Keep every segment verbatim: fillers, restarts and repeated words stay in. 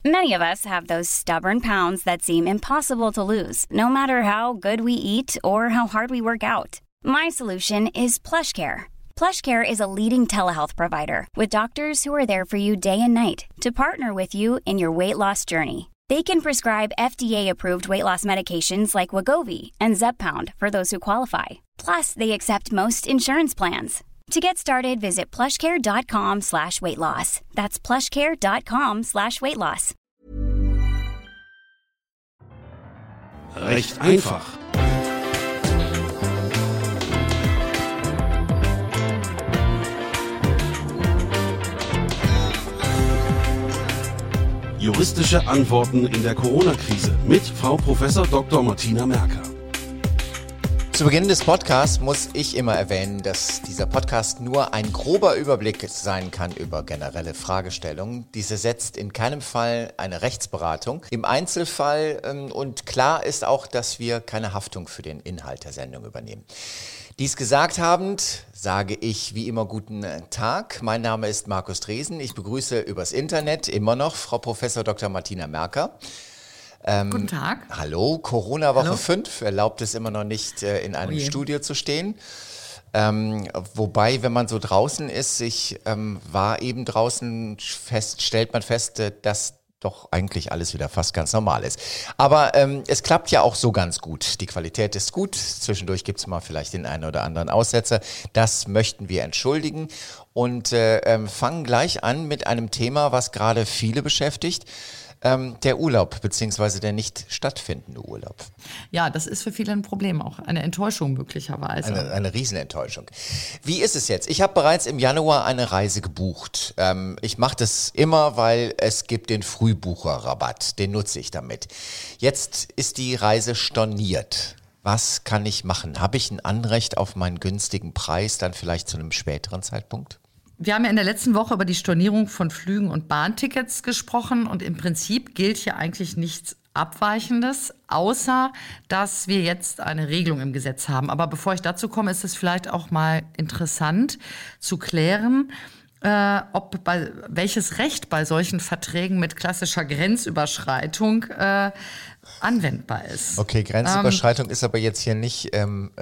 Many of us have those stubborn pounds that seem impossible to lose, no matter how good we eat or how hard we work out. My solution is PlushCare. PlushCare is a leading telehealth provider with doctors who are there for you day and night to partner with you in your weight loss journey. They can prescribe F D A-approved weight loss medications like Wegovy and Zepbound for those who qualify. Plus, they accept most insurance plans. To get started, visit plushcare.com slash weight loss. That's plushcare.com slash weight loss. Recht einfach. Juristische Antworten in der Corona-Krise mit Frau Professor Doktor Martina Merker. Zu Beginn des Podcasts muss ich immer erwähnen, dass dieser Podcast nur ein grober Überblick sein kann über generelle Fragestellungen. Diese setzt in keinem Fall eine Rechtsberatung im Einzelfall und klar ist auch, dass wir keine Haftung für den Inhalt der Sendung übernehmen. Dies gesagt habend, sage ich wie immer guten Tag. Mein Name ist Markus Dresen. Ich begrüße übers Internet immer noch Frau Professor Doktor Martina Merker. Ähm, Guten Tag. Hallo, Corona-Woche fünf erlaubt es immer noch nicht, äh, in einem oh Studio zu stehen. Ähm, wobei, wenn man so draußen ist, ich ähm, war eben draußen, fest, stellt man fest, äh, dass doch eigentlich alles wieder fast ganz normal ist. Aber ähm, es klappt ja auch so ganz gut. Die Qualität ist gut. Zwischendurch gibt es mal vielleicht den einen oder anderen Aussetzer. Das möchten wir entschuldigen und äh, ähm, fangen gleich an mit einem Thema, was gerade viele beschäftigt. Ähm, der Urlaub, beziehungsweise der nicht stattfindende Urlaub. Ja, das ist für viele ein Problem, auch eine Enttäuschung möglicherweise. Eine, eine Riesenenttäuschung. Wie ist es jetzt? Ich habe bereits im Januar eine Reise gebucht. Ähm, ich mache das immer, weil es gibt den Frühbucherrabatt, den nutze ich damit. Jetzt ist die Reise storniert. Was kann ich machen? Habe ich ein Anrecht auf meinen günstigen Preis, dann vielleicht zu einem späteren Zeitpunkt? Wir haben ja in der letzten Woche über die Stornierung von Flügen und Bahntickets gesprochen und im Prinzip gilt hier eigentlich nichts Abweichendes, außer dass wir jetzt eine Regelung im Gesetz haben. Aber bevor ich dazu komme, ist es vielleicht auch mal interessant zu klären, äh, ob bei, welches Recht bei solchen Verträgen mit klassischer Grenzüberschreitung äh, anwendbar ist. Okay, Grenzüberschreitung ähm, ist aber jetzt hier nicht ähm,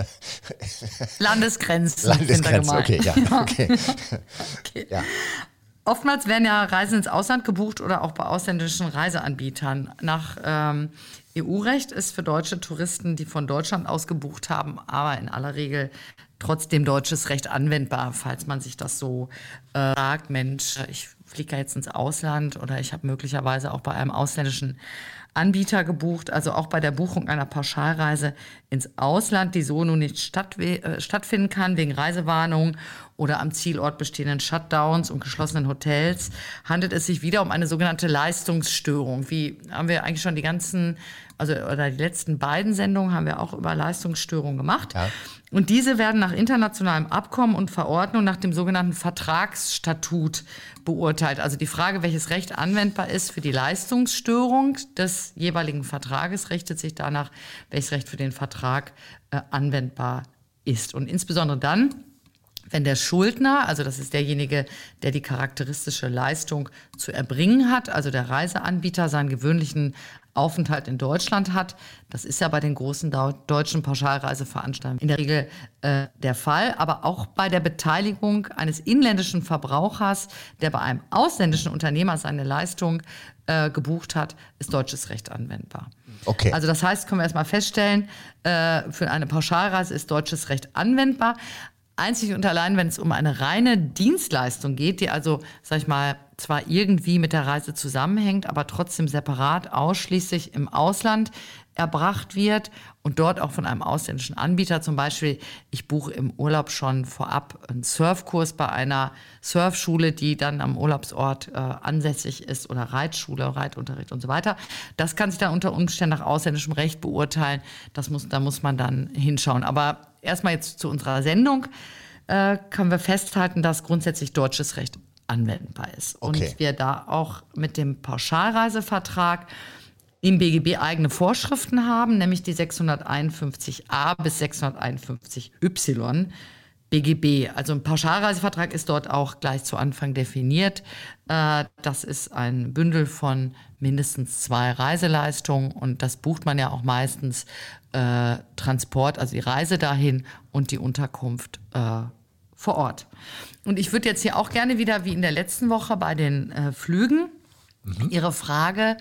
Landesgrenzen. Landesgrenzen, okay, ja, okay. okay. Ja. Oftmals werden ja Reisen ins Ausland gebucht oder auch bei ausländischen Reiseanbietern. Nach ähm, E U-Recht ist für deutsche Touristen, die von Deutschland aus gebucht haben, aber in aller Regel trotzdem deutsches Recht anwendbar, falls man sich das so äh, sagt, Mensch, ich fliege ja jetzt ins Ausland oder ich habe möglicherweise auch bei einem ausländischen Anbieter gebucht, also auch bei der Buchung einer Pauschalreise ins Ausland, die so nun nicht stattwe- äh, stattfinden kann, wegen Reisewarnung oder am Zielort bestehenden Shutdowns und geschlossenen Hotels, handelt es sich wieder um eine sogenannte Leistungsstörung. Wie haben wir eigentlich schon die ganzen, also oder die letzten beiden Sendungen haben wir auch über Leistungsstörungen gemacht. Ja. Und diese werden nach internationalem Abkommen und Verordnung nach dem sogenannten Vertragsstatut beurteilt. Also die Frage, welches Recht anwendbar ist für die Leistungsstörung des jeweiligen Vertrages, richtet sich danach, welches Recht für den Vertrag äh, anwendbar ist. Und insbesondere dann, wenn der Schuldner, also das ist derjenige, der die charakteristische Leistung zu erbringen hat, also der Reiseanbieter, seinen gewöhnlichen Aufenthalt in Deutschland hat. Das ist ja bei den großen deutschen Pauschalreiseveranstaltern in der Regel äh, der Fall. Aber auch bei der Beteiligung eines inländischen Verbrauchers, der bei einem ausländischen Unternehmer seine Leistung äh, gebucht hat, ist deutsches Recht anwendbar. Okay. Also das heißt, können wir erstmal feststellen, äh, für eine Pauschalreise ist deutsches Recht anwendbar. Einzig und allein, wenn es um eine reine Dienstleistung geht, die also, sag ich mal, zwar irgendwie mit der Reise zusammenhängt, aber trotzdem separat ausschließlich im Ausland erbracht wird und dort auch von einem ausländischen Anbieter. Zum Beispiel, ich buche im Urlaub schon vorab einen Surfkurs bei einer Surfschule, die dann am Urlaubsort äh, ansässig ist, oder Reitschule, Reitunterricht und so weiter. Das kann sich dann unter Umständen nach ausländischem Recht beurteilen. Das muss, da muss man dann hinschauen. Aber erstmal jetzt zu unserer Sendung äh, können wir festhalten, dass grundsätzlich deutsches Recht anwendbar ist. Okay. Und wir da auch mit dem Pauschalreisevertrag im B G B eigene Vorschriften haben, nämlich die sechshunderteinundfünfzig a bis sechshunderteinundfünfzig y. B G B. Also ein Pauschalreisevertrag ist dort auch gleich zu Anfang definiert. Äh, das ist ein Bündel von mindestens zwei Reiseleistungen und das bucht man ja auch meistens äh, Transport, also die Reise dahin und die Unterkunft äh, vor Ort. Und ich würde jetzt hier auch gerne wieder, wie in der letzten Woche bei den äh, Flügen, mhm. Ihre Frage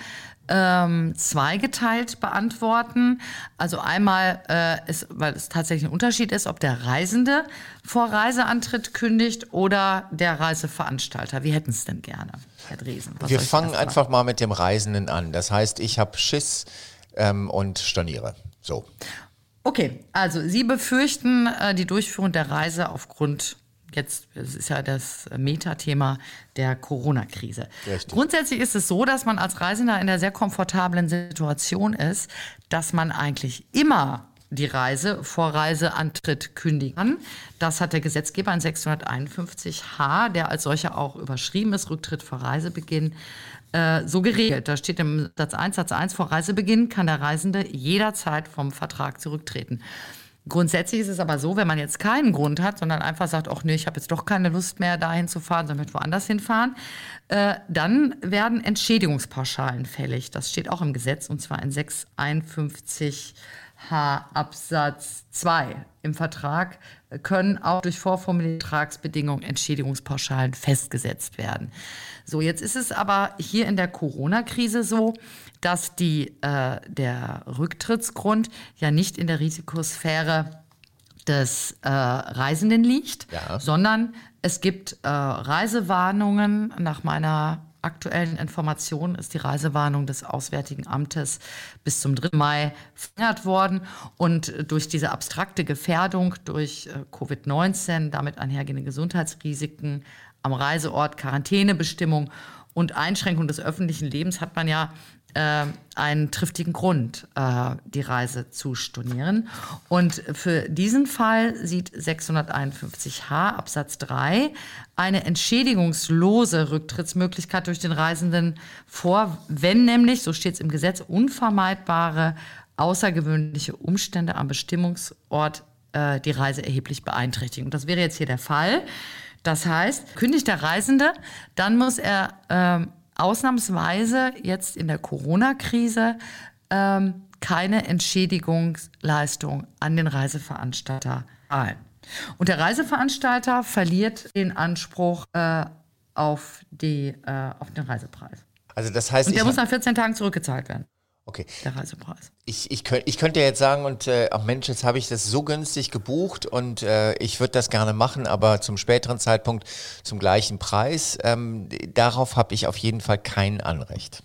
ähm, zweigeteilt beantworten. Also einmal, äh, ist, weil es tatsächlich ein Unterschied ist, ob der Reisende vor Reiseantritt kündigt oder der Reiseveranstalter. Wie hätten Sie es denn gerne, Herr Dresen? Was Wir fangen einfach mal mit dem Reisenden an. Das heißt, ich habe Schiss ähm, und storniere. So. Okay, also Sie befürchten äh, die Durchführung der Reise aufgrund, jetzt es ist ja das Metathema der Corona-Krise. Richtig. Grundsätzlich ist es so, dass man als Reisender in der sehr komfortablen Situation ist, dass man eigentlich immer die Reise vor Reiseantritt kündigen kann. Das hat der Gesetzgeber in sechshunderteinundfünfzig H, der als solcher auch überschrieben ist, Rücktritt vor Reisebeginn, äh, so geregelt. Da steht im Satz eins, Satz eins, vor Reisebeginn kann der Reisende jederzeit vom Vertrag zurücktreten. Grundsätzlich ist es aber so, wenn man jetzt keinen Grund hat, sondern einfach sagt, ach nee, ich habe jetzt doch keine Lust mehr, dahin zu fahren, sondern möchte woanders hinfahren, äh, dann werden Entschädigungspauschalen fällig. Das steht auch im Gesetz, und zwar in sechshunderteinundfünfzig H Absatz zwei. Im Vertrag können auch durch vorformulierte Vertragsbedingungen Entschädigungspauschalen festgesetzt werden. So, jetzt ist es aber hier in der Corona-Krise so, dass die, äh, der Rücktrittsgrund ja nicht in der Risikosphäre des äh, Reisenden liegt, ja. sondern es gibt äh, Reisewarnungen. Nach meiner aktuellen Information ist die Reisewarnung des Auswärtigen Amtes bis zum dritten Mai verlängert worden. Und durch diese abstrakte Gefährdung durch äh, Covid neunzehn, damit einhergehende Gesundheitsrisiken am Reiseort, Quarantänebestimmung und Einschränkung des öffentlichen Lebens hat man ja äh, einen triftigen Grund, äh, die Reise zu stornieren. Und für diesen Fall sieht sechshunderteinundfünfzig H Absatz drei eine entschädigungslose Rücktrittsmöglichkeit durch den Reisenden vor, wenn nämlich, so steht es im Gesetz, unvermeidbare außergewöhnliche Umstände am Bestimmungsort äh, die Reise erheblich beeinträchtigen. Und das wäre jetzt hier der Fall. Das heißt, kündigt der Reisende, dann muss er ähm, ausnahmsweise jetzt in der Corona-Krise ähm, keine Entschädigungsleistung an den Reiseveranstalter zahlen. Und der Reiseveranstalter verliert den Anspruch äh, auf, die, äh, auf den Reisepreis. Also das heißt, Und der muss nach vierzehn Tagen zurückgezahlt werden. Okay. Der Reisepreis. Ich, ich, könnt, ich könnte jetzt sagen, und äh, ach Mensch, jetzt habe ich das so günstig gebucht und äh, ich würde das gerne machen, aber zum späteren Zeitpunkt zum gleichen Preis. Ähm, darauf habe ich auf jeden Fall kein Anrecht.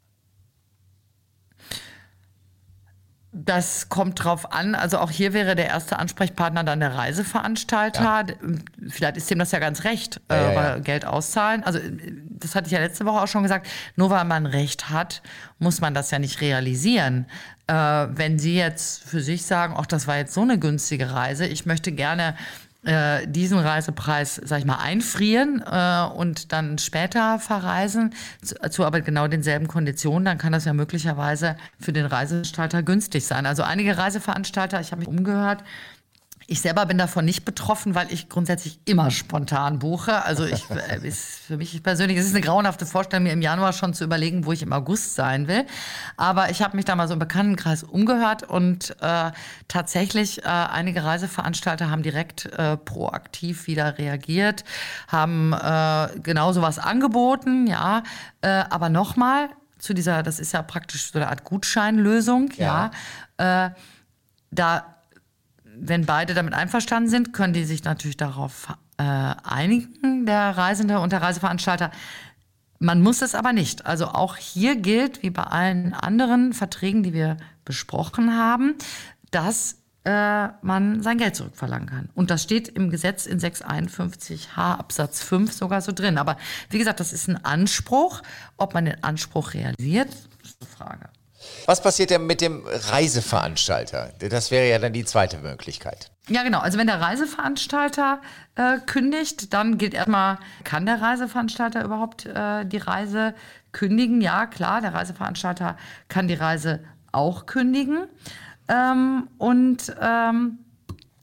Das kommt drauf an. Also auch hier wäre der erste Ansprechpartner dann der Reiseveranstalter. Ja. Vielleicht ist dem das ja ganz recht, ja, ja, ja. Äh, Geld auszahlen. Also das hatte ich ja letzte Woche auch schon gesagt. Nur weil man Recht hat, muss man das ja nicht realisieren. Äh, wenn Sie jetzt für sich sagen, ach, das war jetzt so eine günstige Reise, ich möchte gerne äh, diesen Reisepreis, sag ich mal, einfrieren äh, und dann später verreisen, zu, zu aber genau denselben Konditionen, dann kann das ja möglicherweise für den Reiseveranstalter günstig sein. Also einige Reiseveranstalter, ich habe mich umgehört, ich selber bin davon nicht betroffen, weil ich grundsätzlich immer spontan buche. Also ich, ist für mich persönlich, es ist eine grauenhafte Vorstellung, mir im Januar schon zu überlegen, wo ich im August sein will. Aber ich habe mich da mal so im Bekanntenkreis umgehört und äh, tatsächlich äh, einige Reiseveranstalter haben direkt äh, proaktiv wieder reagiert, haben äh, genau sowas angeboten, ja. Äh, aber nochmal zu dieser, das ist ja praktisch so eine Art Gutscheinlösung, ja. ja äh, da Wenn beide damit einverstanden sind, können die sich natürlich darauf äh, einigen, der Reisende und der Reiseveranstalter. Man muss es aber nicht. Also auch hier gilt, wie bei allen anderen Verträgen, die wir besprochen haben, dass äh, man sein Geld zurückverlangen kann. Und das steht im Gesetz in sechshunderteinundfünfzig H Absatz fünf sogar so drin. Aber wie gesagt, das ist ein Anspruch. Ob man den Anspruch realisiert, ist eine Frage. Was passiert denn mit dem Reiseveranstalter? Das wäre ja dann die zweite Möglichkeit. Ja, genau. Also wenn der Reiseveranstalter äh, kündigt, dann gilt erstmal, kann der Reiseveranstalter überhaupt äh, die Reise kündigen? Ja, klar, der Reiseveranstalter kann die Reise auch kündigen. Ähm, und ähm,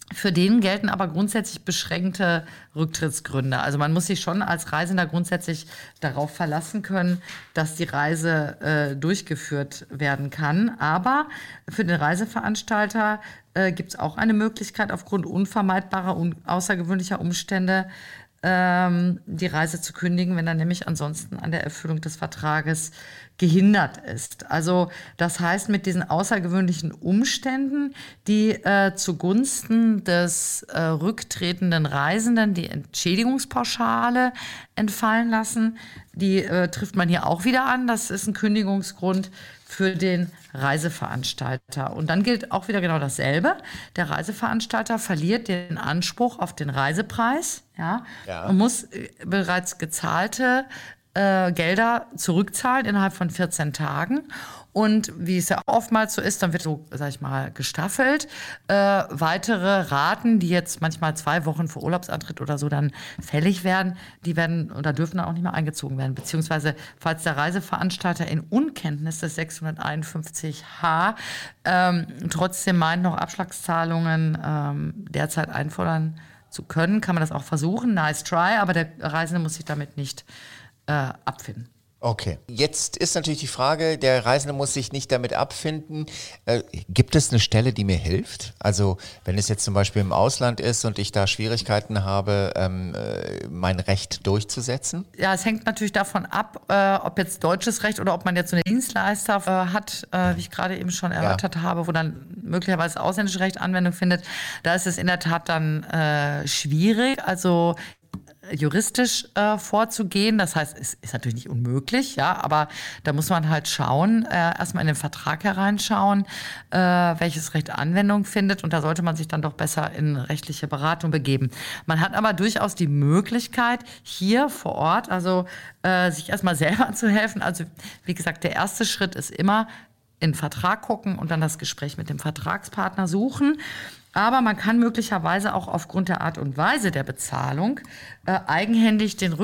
Für den gelten aber grundsätzlich beschränkte Rücktrittsgründe. Also man muss sich schon als Reisender grundsätzlich darauf verlassen können, dass die Reise äh, durchgeführt werden kann. Aber für den Reiseveranstalter äh, gibt es auch eine Möglichkeit, aufgrund unvermeidbarer und außergewöhnlicher Umstände ähm, die Reise zu kündigen, wenn er nämlich ansonsten an der Erfüllung des Vertrages gehindert ist. Also das heißt, mit diesen außergewöhnlichen Umständen, die äh, zugunsten des äh, rücktretenden Reisenden die Entschädigungspauschale entfallen lassen, die äh, trifft man hier auch wieder an. Das ist ein Kündigungsgrund für den Reiseveranstalter. Und dann gilt auch wieder genau dasselbe. Der Reiseveranstalter verliert den Anspruch auf den Reisepreis, ja, ja. und muss äh, bereits gezahlte Äh, Gelder zurückzahlen innerhalb von vierzehn Tagen. Und wie es ja oftmals so ist, dann wird so, sag ich mal, gestaffelt. Äh, weitere Raten, die jetzt manchmal zwei Wochen vor Urlaubsantritt oder so dann fällig werden, die werden oder dürfen dann auch nicht mehr eingezogen werden. Beziehungsweise, falls der Reiseveranstalter in Unkenntnis des sechshunderteinundfünfzig H ähm, trotzdem meint, noch Abschlagszahlungen ähm, derzeit einfordern zu können, kann man das auch versuchen. Nice try, aber der Reisende muss sich damit nicht Äh, abfinden. Okay. Jetzt ist natürlich die Frage, der Reisende muss sich nicht damit abfinden. Äh, gibt es eine Stelle, die mir hilft? Also wenn es jetzt zum Beispiel im Ausland ist und ich da Schwierigkeiten habe, ähm, äh, mein Recht durchzusetzen? Ja, es hängt natürlich davon ab, äh, ob jetzt deutsches Recht oder ob man jetzt so einen Dienstleister äh, hat, äh, wie ich gerade eben schon erörtert ja. habe, wo dann möglicherweise ausländisches Recht Anwendung findet. Da ist es in der Tat dann äh, schwierig. Also juristisch äh, vorzugehen. Das heißt, es ist natürlich nicht unmöglich, ja, aber da muss man halt schauen, äh, erstmal in den Vertrag hereinschauen, äh, welches Recht Anwendung findet, und da sollte man sich dann doch besser in rechtliche Beratung begeben. Man hat aber durchaus die Möglichkeit, hier vor Ort, also äh, sich erstmal selber zu helfen. Also wie gesagt, der erste Schritt ist immer in den Vertrag gucken und dann das Gespräch mit dem Vertragspartner suchen. Aber man kann möglicherweise auch aufgrund der Art und Weise der Bezahlung äh, eigenhändig den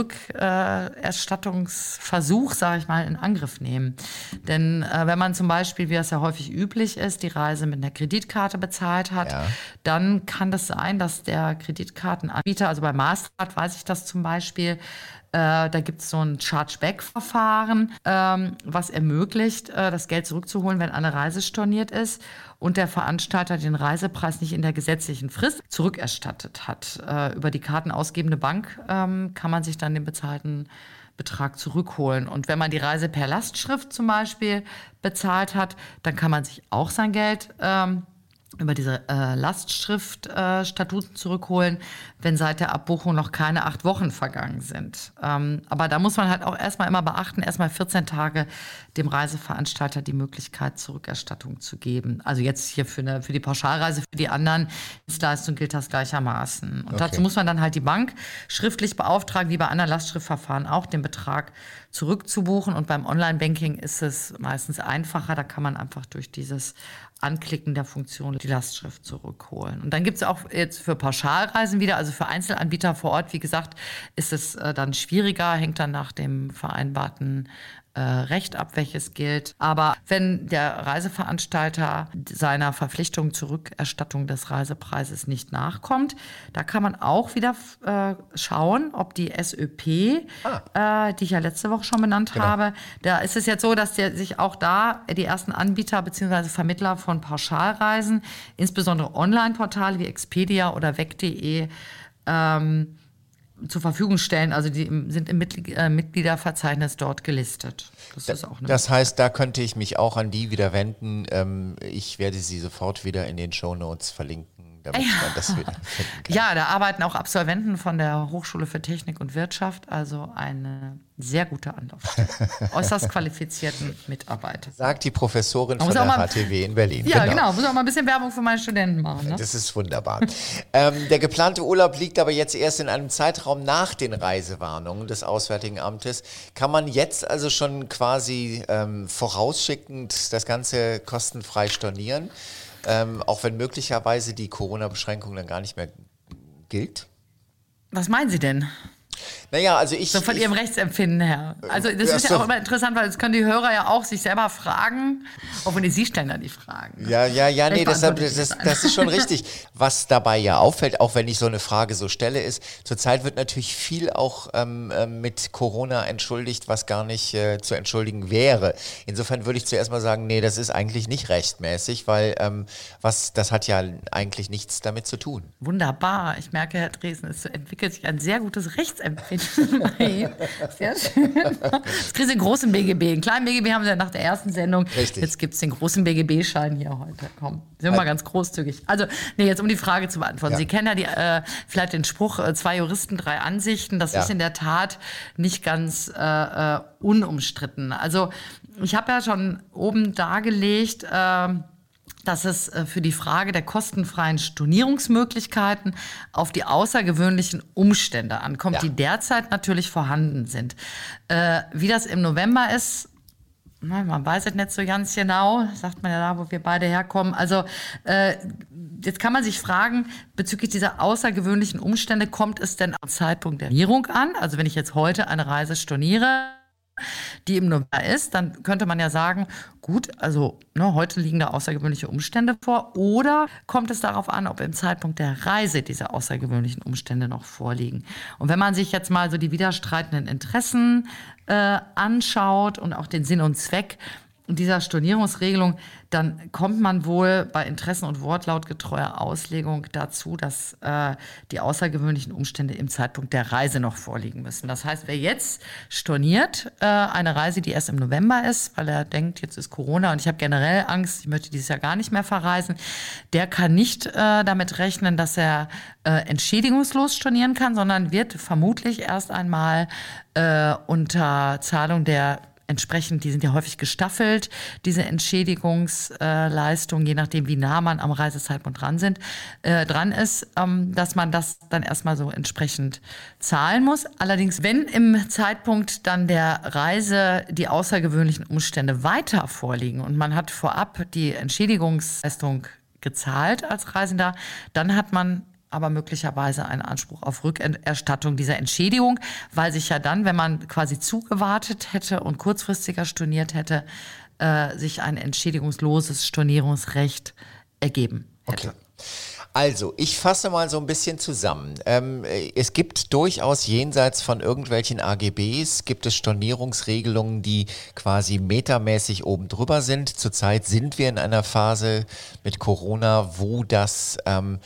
Rückerstattungsversuch, äh, sage ich mal, in Angriff nehmen. Denn äh, wenn man zum Beispiel, wie es ja häufig üblich ist, die Reise mit einer Kreditkarte bezahlt hat, ja. dann kann das sein, dass der Kreditkartenanbieter, also bei Mastercard weiß ich das zum Beispiel, Äh, da gibt es so ein Chargeback-Verfahren, ähm, was ermöglicht, äh, das Geld zurückzuholen, wenn eine Reise storniert ist und der Veranstalter den Reisepreis nicht in der gesetzlichen Frist zurückerstattet hat. Äh, über die kartenausgebende Bank ähm, kann man sich dann den bezahlten Betrag zurückholen. Und wenn man die Reise per Lastschrift zum Beispiel bezahlt hat, dann kann man sich auch sein Geld ähm, über diese äh, Lastschrift-Statuten äh, zurückholen, wenn seit der Abbuchung noch keine acht Wochen vergangen sind. Ähm, aber da muss man halt auch erstmal immer beachten, erstmal vierzehn Tage dem Reiseveranstalter die Möglichkeit zur Rückerstattung zu geben. Also jetzt hier für, eine, für die Pauschalreise, für die anderen Dienstleistungen gilt das gleichermaßen. Und okay. dazu muss man dann halt die Bank schriftlich beauftragen, wie bei anderen Lastschriftverfahren auch, den Betrag zurückzubuchen. Und beim Online-Banking ist es meistens einfacher, da kann man einfach durch dieses Anklicken der Funktion die Lastschrift zurückholen. Und dann gibt es auch jetzt für Pauschalreisen wieder, also für Einzelanbieter vor Ort, wie gesagt, ist es äh, dann schwieriger, hängt dann nach dem vereinbarten äh, Recht ab, welches gilt. Aber wenn der Reiseveranstalter seiner Verpflichtung zur Rückerstattung des Reisepreises nicht nachkommt, da kann man auch wieder äh, schauen, ob die S Ö P, ah. äh, die ich ja letzte Woche schon benannt genau. habe, da ist es jetzt so, dass der sich auch da die ersten Anbieter bzw. Vermittler von Pauschalreisen, insbesondere Online-Portale wie Expedia oder weg punkt de, ähm, zur Verfügung stellen. Also die sind im Mitglied- äh, Mitgliederverzeichnis dort gelistet. Das, da, ist auch eine das heißt, da könnte ich mich auch an die wieder wenden. Ähm, ich werde sie sofort wieder in den Shownotes verlinken, damit ja. man das wieder finden kann. Ja, da arbeiten auch Absolventen von der Hochschule für Technik und Wirtschaft, also eine sehr gute Anlaufstelle. Äußerst qualifizierten Mitarbeiter. Sagt die Professorin von der H T W in Berlin. Ja, genau. genau. Muss auch mal ein bisschen Werbung für meine Studenten machen. Ne? Das ist wunderbar. ähm, der geplante Urlaub liegt aber jetzt erst in einem Zeitraum nach den Reisewarnungen des Auswärtigen Amtes. Kann man jetzt also schon quasi ähm, vorausschickend das Ganze kostenfrei stornieren, ähm, auch wenn möglicherweise die Corona-Beschränkung dann gar nicht mehr gilt? Was meinen Sie denn? Naja, also ich... So von ich, Ihrem Rechtsempfinden her. Also das ja, ist ja so. auch immer interessant, weil das können die Hörer ja auch sich selber fragen, auch wenn Sie stellen dann die Fragen. Ne? Ja, ja, ja, nee, Vielleicht deshalb, beantworte ich das, das das ist schon richtig. Was dabei ja auffällt, auch wenn ich so eine Frage so stelle, ist, zurzeit wird natürlich viel auch ähm, mit Corona entschuldigt, was gar nicht äh, zu entschuldigen wäre. Insofern würde ich zuerst mal sagen, nee, das ist eigentlich nicht rechtmäßig, weil ähm, was, das hat ja eigentlich nichts damit zu tun. Wunderbar. Ich merke, Herr Dresen, es entwickelt sich ein sehr gutes Rechtsempfinden bei Ihnen. Sehr schön. Jetzt kriegen Sie einen großen B G B. Einen kleinen B G B haben Sie ja nach der ersten Sendung. Richtig. Jetzt gibt es den großen B G B-Schein hier heute. Komm, sind wir mal ganz großzügig. Also, nee, jetzt um die Frage zu beantworten. Ja. Sie kennen ja die, äh, vielleicht den Spruch, äh, zwei Juristen, drei Ansichten. Das Ja. ist in der Tat nicht ganz äh, äh, unumstritten. Also, ich habe ja schon oben dargelegt, äh, dass es für die Frage der kostenfreien Stornierungsmöglichkeiten auf die außergewöhnlichen Umstände ankommt, Ja. die derzeit natürlich vorhanden sind. Äh, wie das im November ist, na, man weiß es nicht so ganz genau, sagt man ja da, wo wir beide herkommen. Also äh, jetzt kann man sich fragen, bezüglich dieser außergewöhnlichen Umstände, kommt es denn am Zeitpunkt der Stornierung an? Also wenn ich jetzt heute eine Reise storniere, die im November ist, dann könnte man ja sagen, gut, also ne, heute liegen da außergewöhnliche Umstände vor, oder kommt es darauf an, ob im Zeitpunkt der Reise diese außergewöhnlichen Umstände noch vorliegen. Und wenn man sich jetzt mal so die widerstreitenden Interessen äh, anschaut und auch den Sinn und Zweck dieser Stornierungsregelung, dann kommt man wohl bei Interessen- und wortlautgetreuer Auslegung dazu, dass äh, die außergewöhnlichen Umstände im Zeitpunkt der Reise noch vorliegen müssen. Das heißt, wer jetzt storniert, äh, eine Reise, die erst im November ist, weil er denkt, jetzt ist Corona und ich habe generell Angst, ich möchte dieses Jahr gar nicht mehr verreisen, der kann nicht äh, damit rechnen, dass er äh, entschädigungslos stornieren kann, sondern wird vermutlich erst einmal äh, unter Zahlung der entsprechend, die sind ja häufig gestaffelt, diese Entschädigungsleistungen, je nachdem, wie nah man am Reisezeitpunkt dran sind, äh, dran ist, ähm, dass man das dann erstmal so entsprechend zahlen muss. Allerdings, wenn im Zeitpunkt dann der Reise die außergewöhnlichen Umstände weiter vorliegen und man hat vorab die Entschädigungsleistung gezahlt als Reisender, dann hat man aber möglicherweise einen Anspruch auf Rückerstattung dieser Entschädigung, weil sich ja dann, wenn man quasi zugewartet hätte und kurzfristiger storniert hätte, äh, sich ein entschädigungsloses Stornierungsrecht ergeben hätte. Okay. Also, ich fasse mal so ein bisschen zusammen. Ähm, es gibt durchaus jenseits von irgendwelchen A G Bs, gibt es Stornierungsregelungen, die quasi metermäßig oben drüber sind. Zurzeit sind wir in einer Phase mit Corona, wo das ähm,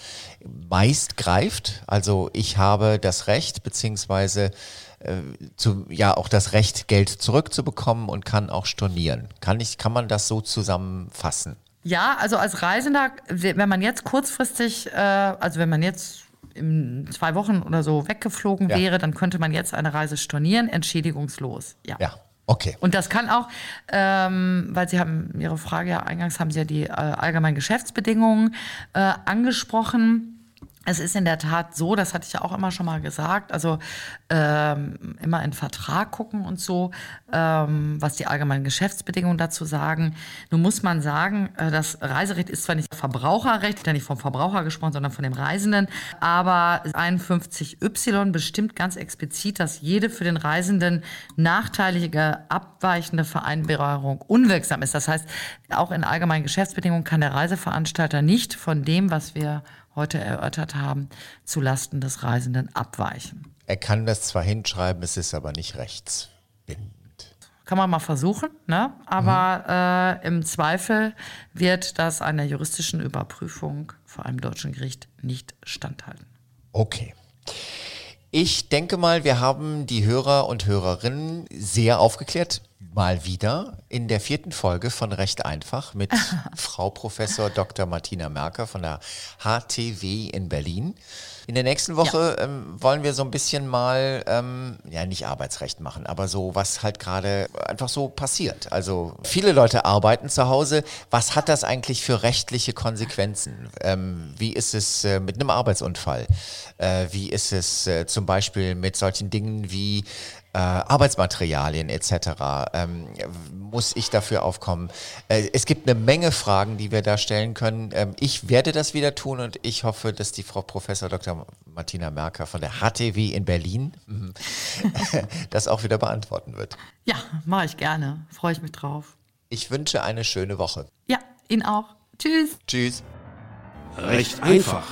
meist greift. Also ich habe das Recht, beziehungsweise äh, zu, ja auch das Recht, Geld zurückzubekommen und kann auch stornieren. Kann ich, kann man das so zusammenfassen? Ja, also als Reisender, wenn man jetzt kurzfristig, äh, also wenn man jetzt in zwei Wochen oder so weggeflogen Ja. wäre, dann könnte man jetzt eine Reise stornieren, entschädigungslos. Ja. Ja, okay. Und das kann auch, ähm, weil Sie haben Ihre Frage ja eingangs, haben Sie ja die äh, allgemeinen Geschäftsbedingungen äh, angesprochen. Es ist in der Tat so, das hatte ich ja auch immer schon mal gesagt, also ähm, immer in Vertrag gucken und so, ähm, was die allgemeinen Geschäftsbedingungen dazu sagen. Nun muss man sagen, äh, das Reiserecht ist zwar nicht Verbraucherrecht, ja nicht vom Verbraucher gesprochen, sondern von dem Reisenden, aber einundfünfzig y bestimmt ganz explizit, dass jede für den Reisenden nachteilige, abweichende Vereinbarung unwirksam ist. Das heißt, auch in allgemeinen Geschäftsbedingungen kann der Reiseveranstalter nicht von dem, was wir heute erörtert haben, zulasten des Reisenden abweichen. Er kann das zwar hinschreiben, es ist aber nicht rechtsbindend. Kann man mal versuchen, ne? Aber mhm. äh, im Zweifel wird das einer juristischen Überprüfung vor einem deutschen Gericht nicht standhalten. Okay. Ich denke mal, wir haben die Hörer und Hörerinnen sehr aufgeklärt. Mal wieder in der vierten Folge von Recht einfach mit Frau Professor Doktor Martina Merker von der H T W in Berlin. In der nächsten Woche ja. ähm, wollen wir so ein bisschen mal, ähm, ja nicht Arbeitsrecht machen, aber so, was halt gerade einfach so passiert. Also viele Leute arbeiten zu Hause. Was hat das eigentlich für rechtliche Konsequenzen? Ähm, wie ist es äh, mit einem Arbeitsunfall? Äh, wie ist es äh, zum Beispiel mit solchen Dingen wie äh, Arbeitsmaterialien et cetera. Ähm, muss ich dafür aufkommen? Äh, es gibt eine Menge Fragen, die wir da stellen können. Ähm, ich werde das wieder tun und ich hoffe, dass die Frau Professor Doktor Martina Merker von der H T W in Berlin das auch wieder beantworten wird. Ja, mache ich gerne. Freue ich mich drauf. Ich wünsche eine schöne Woche. Ja, Ihnen auch. Tschüss. Tschüss. Recht einfach.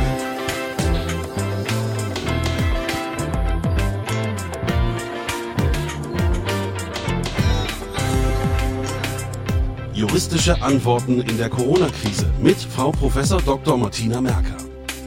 Juristische Antworten in der Corona-Krise mit Frau Professor Doktor Martina Merker.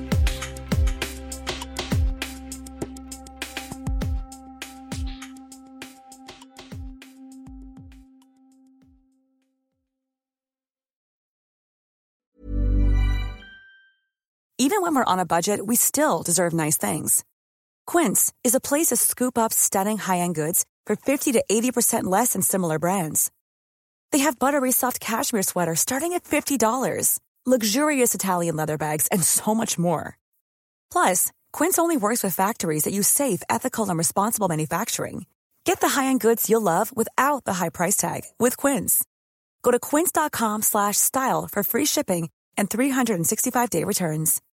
Even when we're on a budget, we still deserve nice things. Quince is a place to scoop up stunning high-end goods for fifty to eighty percent less than similar brands. They have buttery soft cashmere sweaters starting at fifty dollars, luxurious Italian leather bags, and so much more. Plus, Quince only works with factories that use safe, ethical, and responsible manufacturing. Get the high-end goods you'll love without the high price tag with Quince. Go to quince.com slash style for free shipping and three sixty-five day returns.